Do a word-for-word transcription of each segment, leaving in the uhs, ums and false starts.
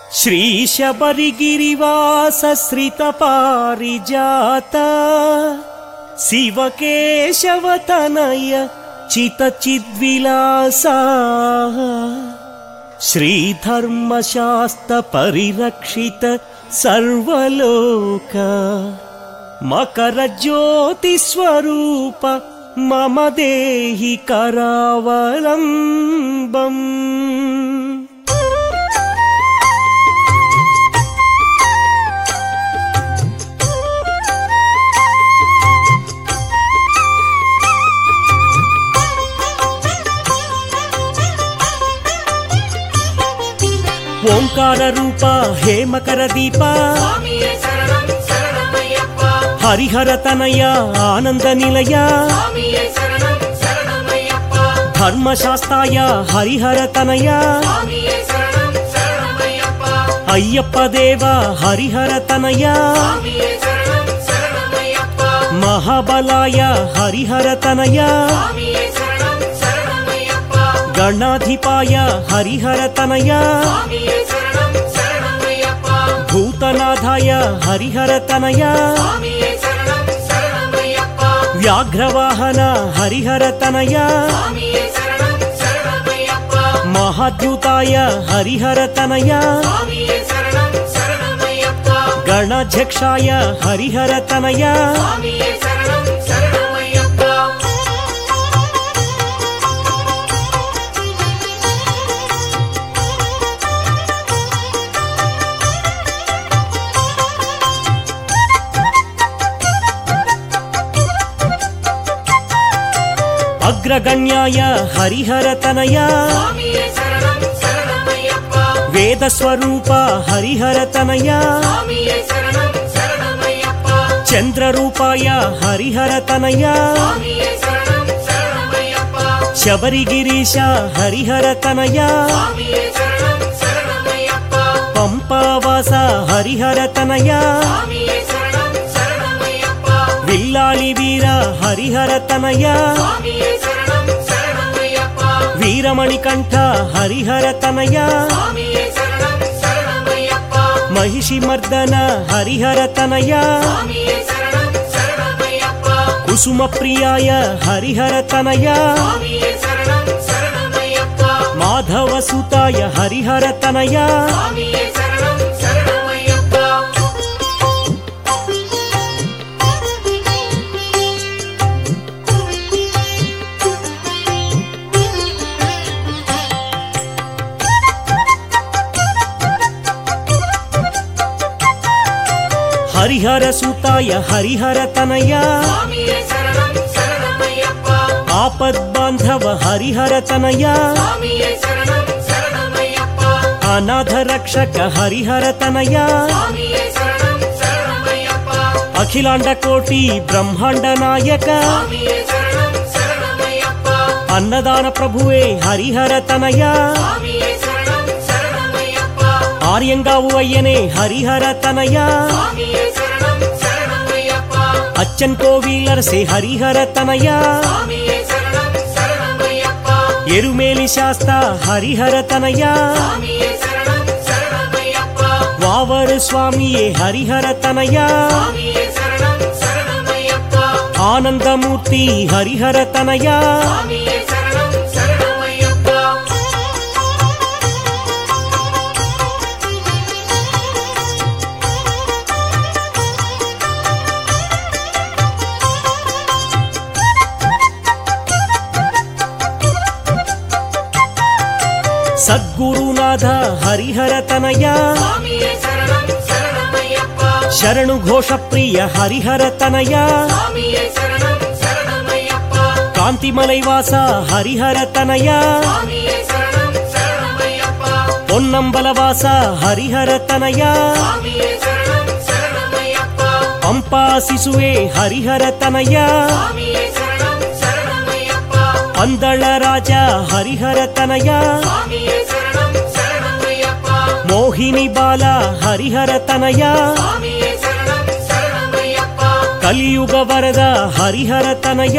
శ్రీశబరిగిరివాస శ్రిత పారిజాత శివకేశవతనయ చిత చిద్విలాస శ్రీధర్మశాస్త్ర పరిరక్షిత సర్వలోక మకర జ్యోతి స్వరూప మమ దేహి కరావలంబం. ఓంకార రూప హే మకర దీప హరిహర తనయ ఆనంద నిలయ ధర్మశాస్త్రాయ హరిహర తనయ అయ్యప్ప దేవ హరిహర తనయ మహాబలాయ హరిహర తనయ గణాధిపాయ హరిహర తనయ భూతనాథాయ హరిహర తనయ వ్యాఘ్రవాహన హరిహర తనయ మహాద్యుతాయ హరిహర తనయ గణాధ్యక్షాయ హరిహర తనయ అగ్రగణ్యాయ హరిహర తనయ వేదస్వరూప హరిహర తనయ చంద్రరూపాయ హరిహర తనయ శబరిగిరీశ హరిహర తనయ పంపావాస హరిహర తనయ విల్లాళి వీర హరిహర తనయ వీరమణికంఠ హరిహర తనయ మహిషి మర్దన హరిహర తనయ కుసుమ ప్రియాయ హరిహర తనయ మాధవ సుతాయ హరిహర తనయ హరిహర సుతాయ హరిహర తనయ ఆపద్బాంధవ హరిహర తనయ అనాథ రక్షక హరిహర తనయ అఖిలాండ కోటి బ్రహ్మాండ నాయక అన్నదాన ప్రభువే హరిహర తనయ ఆర్యంగావు అయ్యనే హరిహర తనయ అచ్చన్ కోవిలర్ సే హరిహర తనయ ఎరుమేలి శాస్త హరిహర తనయ వావరు స్వామియే హరిహర తనయ ఆనందమూర్తి హరిహర తనయ సద్గురునాథ హరిహర తనయ శరణు ఘోష ప్రియ హరిహర తనయ కాంతిమలైవాస హరిహర తనయ పొన్నంబలవాస హరిహర తనయ పంపా శిశువే హరిహర తనయ పందళ రాజా హరిహర తనయ మోహిని బాల హరిహర తనయ కలియుగ వరద హరిహర తనయ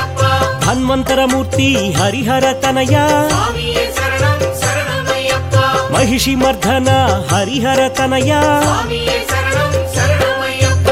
ధన్వంతరమూర్తి హరిహర తనయ మహిషి మర్దన హరిహర తనయ స్వామియే శరణం శరణమయ్యప్ప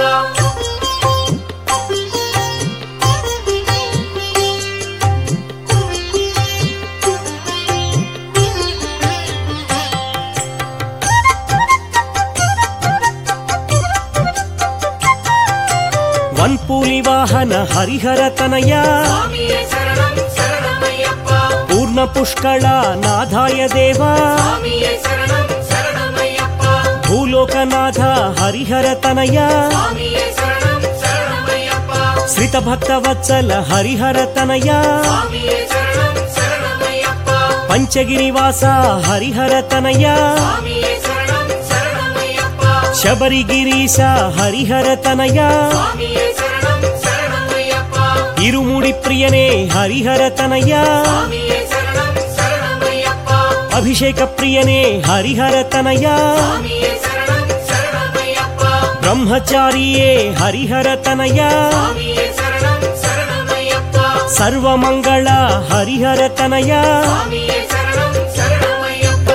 వన్పూలి వాహన హరిహర తనయ స్వామియే శరణం శరణమయ్యప్ప పూర్ణ పుష్కళ నాథాయ దేవా స్వామియే శరణం శరణమయ్యప్ప భూలోకనాథ హరిహర తనయ స్వామియే శరణం శరణమయ్యప్ప శ్రిత భక్త వత్సల హరిహర తనయ స్వామియే శరణం శరణమయ్యప్ప పంచగిరివాస హరిహర తనయ స్వామియే శరణం శరణమయ్యప్ప శబరిగిరీశ హరిహర తనయ స్వామియే శరణం శరణమయ్యప్ప ఇరుముడి ప్రియనే హరిహర తనయ స్వామియే శరణం శరణమయ్యప్ప అభిషేక ప్రియనే హరిహర తనయ స్వామియే శరణం శరణమయ్యప్ప బ్రహ్మచారియే హరిహర తనయ స్వామియే శరణం శరణమయ్యప్ప సర్వమంగళ హరిహర తనయ స్వామియే శరణం శరణమయ్యప్ప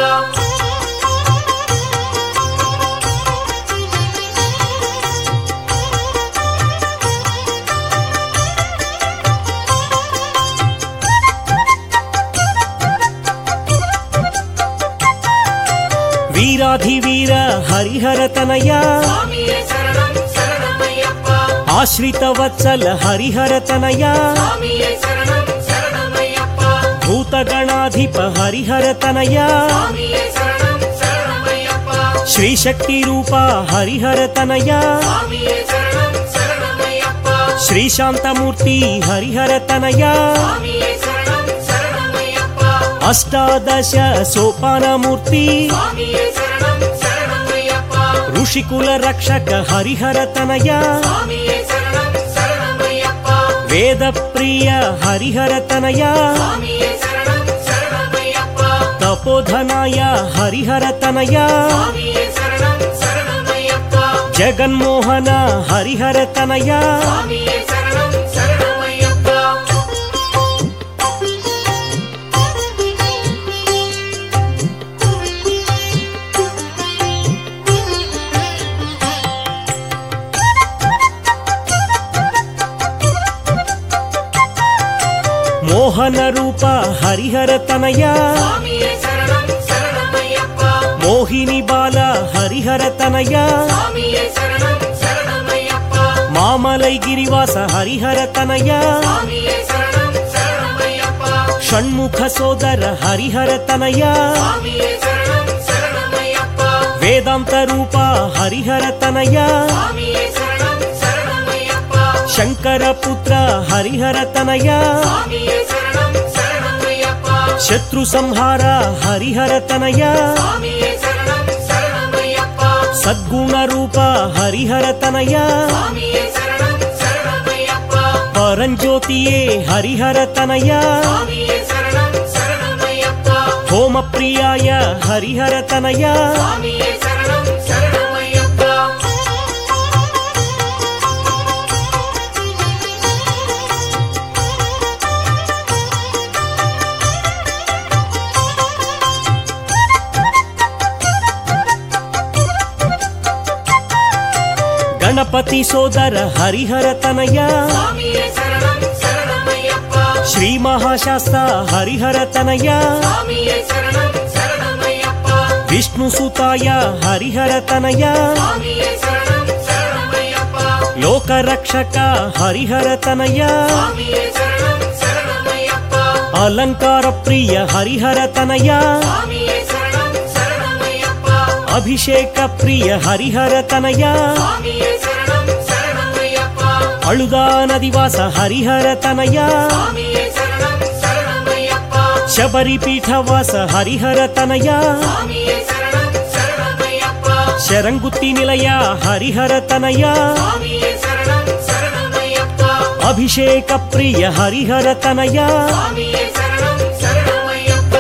వీరాధివీర హరిహర తనయ స్వామియే శరణం శరణమయ్యప్ప ఆశ్రిత వత్సల హరిహర తనయ స్వామియే శరణం శరణమయ్యప్ప భూతగణాధిప హరిహర తనయ స్వామియే శరణం శరణమయ్యప్ప శ్రీశక్తి రూప హరిహర తనయ స్వామియే శరణం శరణమయ్యప్ప శ్రీశాంతమూర్తి హరిహర తనయ స్వామియే శరణం శరణమయ్యప్ప అష్టాదశ సోపానమూర్తి స్వామియే శరణం శరణమయ్యప్ప ఋషికుల రక్షక హరిహర తనయ స్వామియే శరణం శరణమయ్యప్ప వేద ప్రియ హరిహర తనయ స్వామియే శరణం శరణమయ్యప్ప తపోధనాయ హరిహర తనయ స్వామియే శరణం శరణమయ్యప్ప జగన్మోహన హరిహర తనయ స్వామియే శరణం శరణమయ్యప్ప మోహన రూప హరిహర తనయ స్వామియే శరణం శరణమయ్యప్ప మోహిని బాల హరిహర తనయ స్వామియే శరణం శరణమయ్యప్ప మామలై గిరివాస హరిహర తనయ స్వామియే శరణం శరణమయ్యప్ప షణ్ముఖ సోదర హరిహర తనయ స్వామియే శరణం శరణమయ్యప్ప వేదాంత రూప హరిహర తనయ స్వామియే శరణం శరణమయ్యప్ప శంకర పుత్ర హరిహర తనయ స్వామియే శరణం శరణమయ్యప్ప శత్రు సంహార హరిహర తనయ స్వామియే శరణం శరణమయ్యప్ప సద్గుణ రూప హరిహర తనయ స్వామియే శరణం శరణమయ్యప్ప పరంజ్యోతియే హరిహర తనయ స్వామియే శరణం శరణమయ్యప్ప హోమ ప్రియాయ హరిహర తనయ స్వామియే శరణం శరణమయ్యప్ప గణపతి సోదర హరిహర తనయ స్వామియే శరణం శరణమయ్యప్ప శ్రీ మహాశాస్త హరిహర తనయ స్వామియే శరణం శరణమయ్యప్ప విష్ణు సుతాయ హరిహర తనయ స్వామియే శరణం శరణమయ్యప్ప లోక రక్షక హరిహర తనయ స్వామియే శరణం శరణమయ్యప్ప అలంకార ప్రియ హరిహర తనయ స్వామియే శరణం శరణమయ్యప్ప అభిషేక ప్రియ హరిహర తనయ స్వామియే శరణం శరణమయ్యప్ప అళుదా నదివాస హరిహర తనయ స్వామియే శరణం శరణమయ్యప్ప శబరి పీఠవాస హరిహర తనయ స్వామియే శరణం శరణమయ్యప్ప శరంగుత్తి నిలయ హరిహర తనయ స్వామియే శరణం శరణమయ్యప్ప అభిషేక ప్రియ హరిహర తనయ స్వామియే శరణం శరణమయ్యప్ప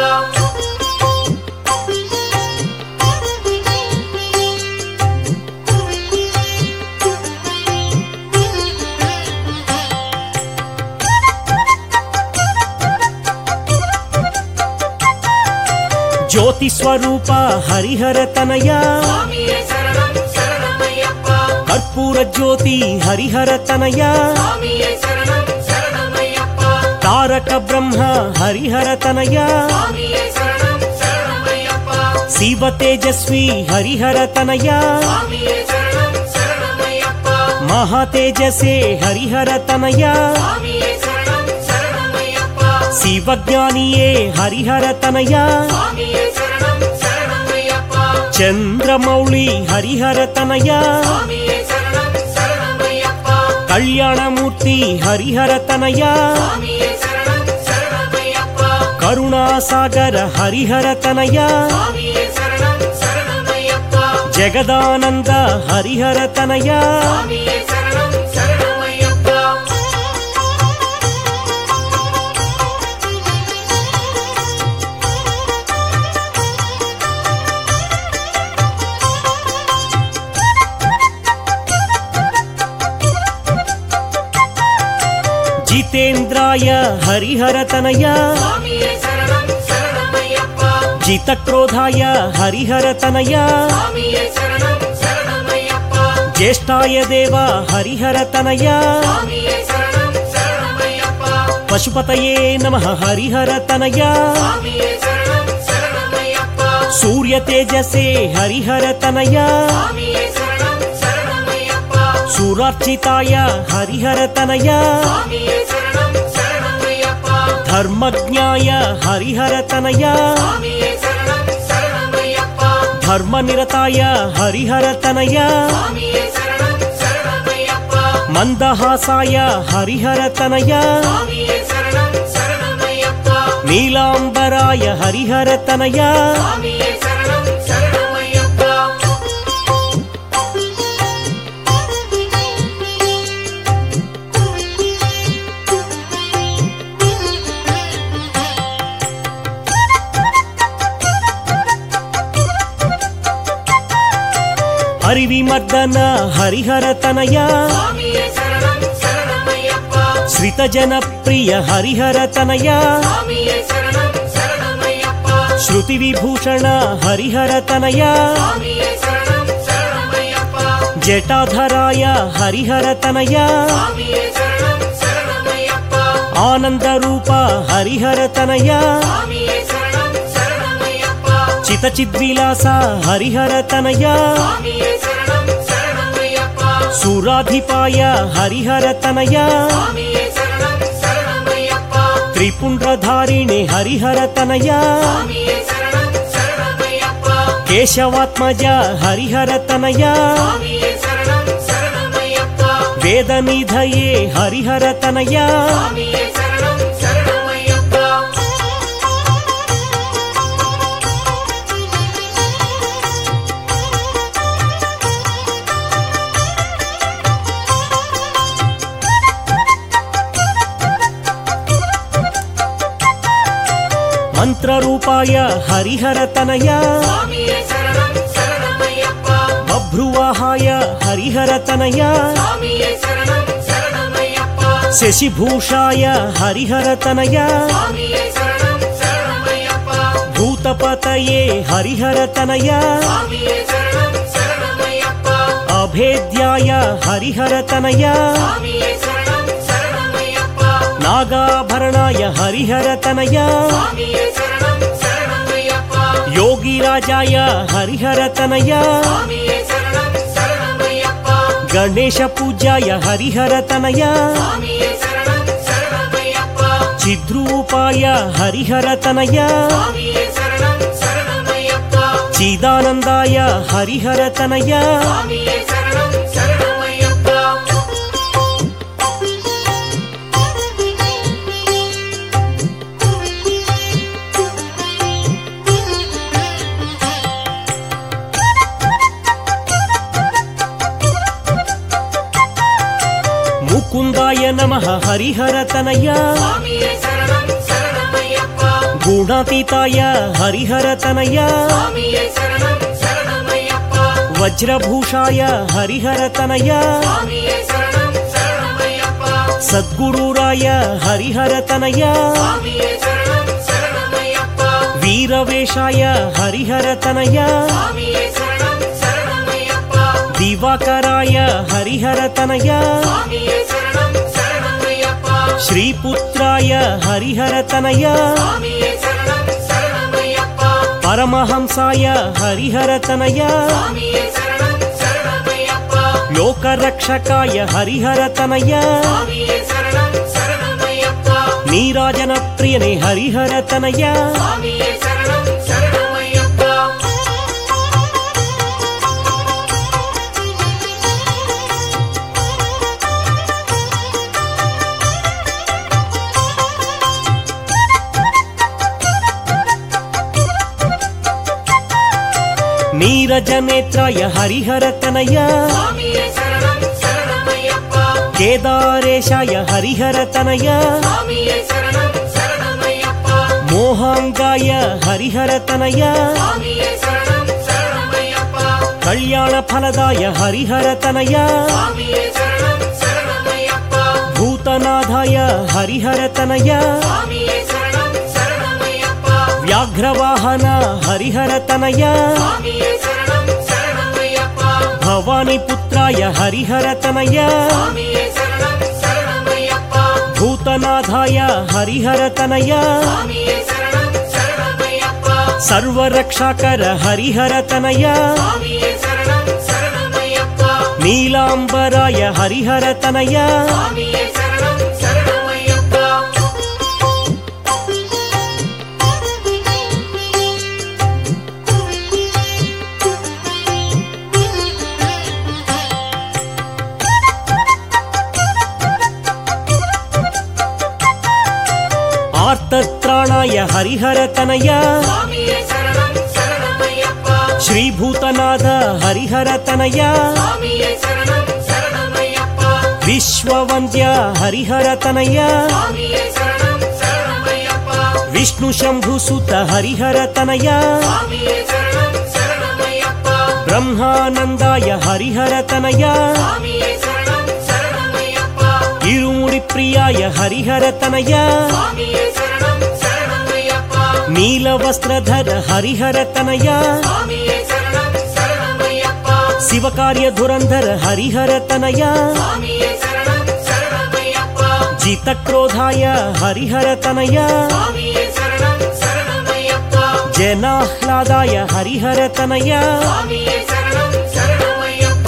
జ్యోతి స్వరూప హరిహర తనయ స్వామియే శరణం శరణమయ్యప్ప కర్పూర జ్యోతి హరిహర తనయ స్వామియే శరణం శరణమయ్యప్ప తారక బ్రహ్మ హరిహర తనయ స్వామియే శరణం శరణమయ్యప్ప శివ తేజస్వి హరిహర తనయ స్వామియే శరణం శరణమయ్యప్ప మహా తేజసే హరిహర తనయ స్వామియే శరణం శరణమయ్యప్ప శివజ్ఞానియే హరిహర తనయ స్వామియే శరణం శరణమయ్యప్ప చంద్రమౌళి హరిహర తనయ స్వామియే శరణం శరణమయ్యప్ప కళ్యాణమూర్తి హరిహర తనయ స్వామియే శరణం శరణమయ్యప్ప కరుణాసాగర హరిహర తనయ స్వామియే శరణం శరణమయ్యప్ప జగదానంద హరిహర తనయ స్వామియే శరణం శరణమయ్యప్ప జితేంద్రాయ హరిహర తనయ స్వామియే శరణం శరణమయ్యప్ప జితక్రోధాయ హరిహర తనయ స్వామియే శరణం శరణమయ్యప్ప జ్యేష్ఠాయ దేవ హరిహర తనయ స్వామియే శరణం శరణమయ్యప్ప పశుపతయే నమః హరిహర తనయ స్వామియే శరణం శరణమయ్యప్ప సూర్య తేజసే హరిహర తనయ స్వామియే శరణం శరణమయ్యప్ప సురార్చితాయ హరిహర తనయ స్వామియే శరణం శరణమయ్యప్ప ధర్మజ్ఞాయ హరిహర తనయ స్వామియే శరణం శరణమయ్యప్ప ధర్మనిరతాయ హరిహర తనయ స్వామియే శరణం శరణమయ్యప్ప మందహాసాయ హరిహర తనయ స్వామియే శరణం శరణమయ్యప్ప నీలాంబరాయ హరిహర తనయ స్వామియే శరణం శరణమయ్యప్ప హరివిమర్దన హరిహర తనయ స్వామియే శరణం శరణమయ్యప్ప శ్రితజనప్రియ హరిహర తనయ స్వామియే శరణం శరణమయ్యప్ప శృతి విభూషణ హరిహర తనయ స్వామియే శరణం శరణమయ్యప్ప జటాధరాయ హరిహర తనయ స్వామియే శరణం శరణమయ్యప్ప ఆనందరూప హరిహర తనయ స్వామియే శరణం శరణమయ్యప్ప చితచిద్విలాస హరిహర తనయ స్వామియే శరణం శరణమయ్యప్ప సురాధిపాయ హరిహర తనయ స్వామియే శరణం శరణమయ్యప్ప త్రిపుండ్రధారిణి హరిహర తనయ స్వామియే శరణం శరణమయ్యప్ప కేశవాత్మజ హరిహర తనయ స్వామియే శరణం శరణమయ్యప్ప వేదనిధయే హరిహర తనయ స్వామియే శరణం శరణమయ్యప్ప మంత్రరూపాయ హరిహర తనయ స్వామియే శరణం శరణమయ్యప్ప బభ్రువాహాయ హరిహర తనయ స్వామియే శరణం శరణమయ్యప్ప శశిభూషాయ హరిహర తనయ స్వామియే శరణం శరణమయ్యప్ప భూతపతయే హరిహర తనయ స్వామియే శరణం శరణమయ్యప్ప అభేద్యాయ హరిహర తనయ స్వామియే శరణం శరణమయ్యప్ప నాగాభరణాయ హరిహర తనయ స్వామియే శరణం శరణమయ్యప్ప యోగిరాజాయ హరిహర తనయ స్వామియే శరణం శరణమయ్యప్ప గణేశ పూజ్యాయ హరిహర తనయ స్వామియే శరణం శరణమయ్యప్ప చిద్రూపాయ హరిహర తనయ స్వామియే శరణం శరణమయ్యప్ప చిదానందాయ హరిహర తనయ స్వామియే శరణం శరణమయ్యప్ప ముకుందాయ నమః హరిహర తనయ స్వామియే శరణం శరణమయ్యప్ప గుణాతీతాయ హరిహర తనయ స్వామియే శరణం శరణమయ్యప్ప వజ్రభూషాయ హరిహర తనయ స్వామియే శరణం శరణమయ్యప్ప సద్గురురాయ హరిహర తనయ స్వామియే శరణం శరణమయ్యప్ప వీరవే దివాకరేశాయ హరిహర తనయ స్వామియే శరణం శరణమయ్యప్ప దివాకరాయ హరిహర తనయ స్వామియే శరణం శరణమయ్యప్ప శ్రీపుత్రాయ హరిహర తనయ స్వామియే శరణం శరణమయ్యప్ప పరమహంసాయ హరిహర తనయ స్వామియే శరణం శరణమయ్యప్ప లోకరక్షకాయ హరిహర తనయ స్వామియే శరణం శరణమయ్యప్ప నీరాజన ప్రియనే హరిహర తనయ స్వామియే శరణం శరణమయ్యప్ప నీరజనేత్రాయ హరిహర తనయ స్వామియే శరణం శరణమయ్యప్ప కేదారేశాయ హరిహర తనయ స్వామియే శరణం శరణమయ్యప్ప మోహాంగాయ హరిహర తనయ స్వామియే శరణం శరణమయ్యప్ప కళ్యాణ ఫలదాయ హరిహర తనయ స్వామియే శరణం శరణమయ్యప్ప భూతనాథాయ హరిహర తనయ స్వామియే శరణం శరణమయ్యప్ప వ్యాఘ్రవాహన హరిహర తనయ స్వామియే శరణం శరణమయ్యప్ప భవానిపుత్రాయ హరిహర తనయ స్వామియే శరణం శరణమయ్యప్ప భూతనాథాయ హరిహర తనయ స్వామియే శరణం శరణమయ్యప్ప సర్వరక్షాకర హరిహర తనయ స్వామియే శరణం శరణమయ్యప్ప నీలాంబరాయ హరిహర తనయ స్వామియే శరణం శరణమయ్యప్ప ఆర్తత్రాణాయ హరిహర తనయ స్వామియే శరణం శరణమయ్యప్ప శ్రీభూతనాథ హరిహర తనయ స్వామియే శరణం శరణమయ్యప్ప విశ్వవంద్య హరిహర తనయ స్వామియే శరణం శరణమయ్యప్ప విష్ణు శంభుసుత హరిహర తనయ స్వామియే శరణం శరణమయ్యప్ప బ్రహ్మానందాయ హరిహర తనయ స్వామియే శరణం శరణమయ్యప్ప ఇరుముడి ప్రియాయ హరిహర తనయ స్వామియే శరణం శరణమయ్యప్ప నీలవస్త్రధర హరిహర తనయ స్వామియే శరణం శరణమయ్యప్ప శివకార్య ధురంధర హరిహర తనయ స్వామియే శరణం శరణమయ్యప్ప జితక్రోధాయ హరిహర తనయ స్వామియే శరణం శరణమయ్యప్ప జనాహ్లాదాయ హరిహర తనయ స్వామియే శరణం శరణమయ్యప్ప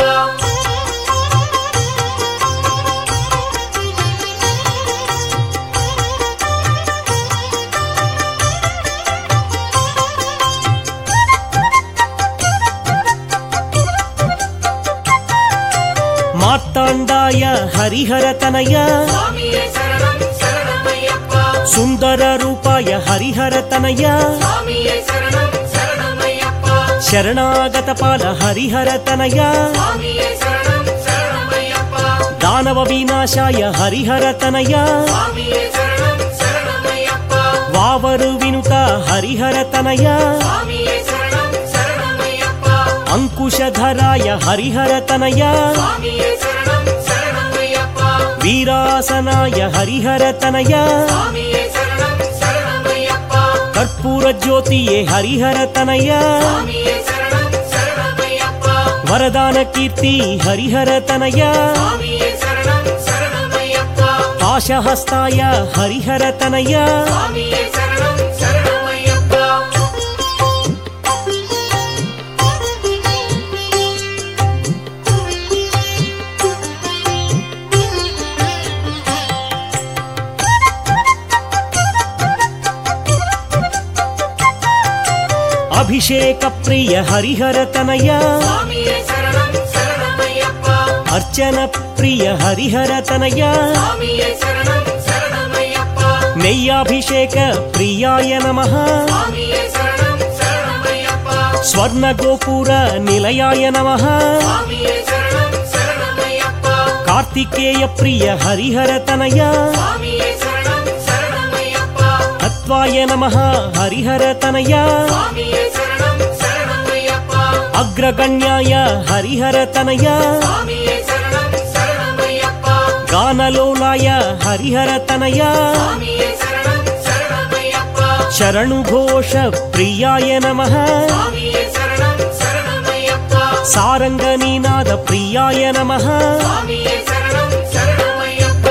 మార్తాండాయ హరిహర తనయ స్వామియే శరణం శరణమయ్యప్ప సుందర రూపాయ హరిహర తనయ స్వామియే శరణం శరణమయ్యప్ప శరణాగత పాల హరిహర తనయ స్వామియే శరణం శరణమయ్యప్ప దానవ వినాశాయ హరిహర తనయ స్వామియే శరణం శరణమయ్యప్ప వావరు వినుత హరిహర తనయ స్వామియే శరణం శరణమయ్యప్ప అంకుశధరాయ హరిహర తనయ స్వామియే శరణం శరణమయ్యప్ప వీరాసనాయ హరిహర తనయ స్వామియే శరణం శరణమయ్యప్ప కర్పూర జ్యోతియే హరిహర తనయ స్వామియే శరణం శరణమయ్యప్ప వరదాన కీర్తి హరిహర తనయ స్వామియే శరణం శరణమయ్యప్ప పాశహస్తాయ హరిహర తనయ స్వామియే శరణం శరణమయ్యప్ప అభిషేక ప్రియ హరిహర తనయ స్వామియే శరణం శరణమయ్యప్ప అర్చన ప్రియ హరిహర తనయ స్వామియే శరణం శరణమయ్యప్ప నెయ్యాభిషేక ప్రియాయ నమః స్వామియే శరణం శరణమయ్యప్ప స్వర్ణ గోపుర నిలయాయ నమః స్వామియే శరణం శరణమయ్యప్ప కార్తికేయ ప్రియ హరిహర తనయ స్వామియే శరణం శరణమయ్యప్ప తత్వాయ నమః హరిహర తనయ స్వామియే శరణం శరణమయ్యప్ప అగ్రగణ్యాయ హరిహర తనయ స్వామియే శరణం శరణమయ్యప్ప గానలోలాయ హరిహర తనయ స్వామియే శరణం శరణమయ్యప్ప శరణు ఘోష ప్రియాయ నమః స్వామియే శరణం శరణమయ్యప్ప సారంగ నీనాద ప్రియాయ నమః స్వామియే శరణం శరణమయ్యప్ప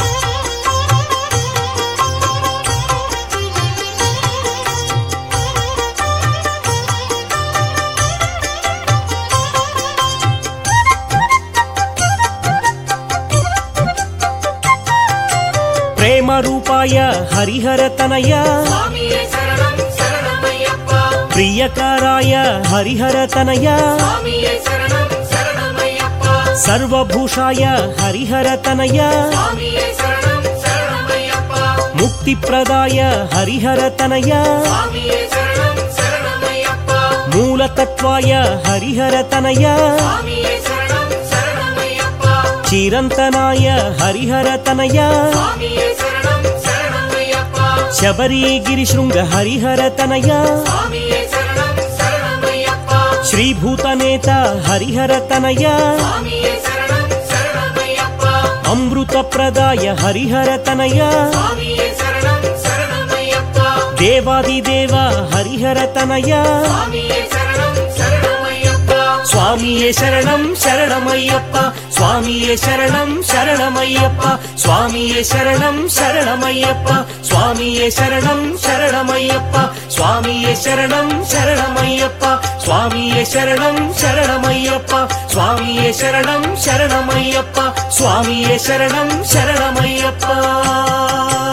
ప్రేమ రూపాయ హరిహర తనయ స్వామియే శరణం శరణమయ్యప్ప ప్రియకారాయ హరిహర తనయ స్వామియే శరణం శరణమయ్యప్ప సర్వభూషాయ హరిహర తనయ స్వామియే శరణం శరణమయ్యప్ప ముక్తిప్రదాయ హరిహర తనయ స్వామియే శరణం శరణమయ్యప్ప మూలతత్వాయ హరిహర తనయ స్వామియే శరణం శరణమయ్యప్ప చిరంతనాయ హరిహర తనయ స్వామియే శరణం శరణమయ్యప్ప శబరిగిరి శృంగ హరిహర తనయ స్వామియే శరణం శరణమయ్యప్ప శ్రీభూతనేత హరిహర తనయ స్వామియే శరణం శరణమయ్యప్ప అమృత ప్రదాయ హరిహర తనయ స్వామియే శరణం శరణమయ్యప్ప దేవాదిదేవ హరిహర తనయ స్వామియే శరణం శరణమయ్యప్ప స్వామియే శరణం శరణమయ్యప్ప స్వామియే శరణం శరణమయ్యప్ప స్వామియే శరణం శరణమయ్యప్ప స్వామియే శరణం శరణమయ్యప్ప స్వామియే శరణం శరణమయ్యప్ప స్వామియే శరణం శరణమయ్యప్ప స్వామియే శరణం శరణమయ్యప్ప స్వామియే శరణం శరణమయ్యప్ప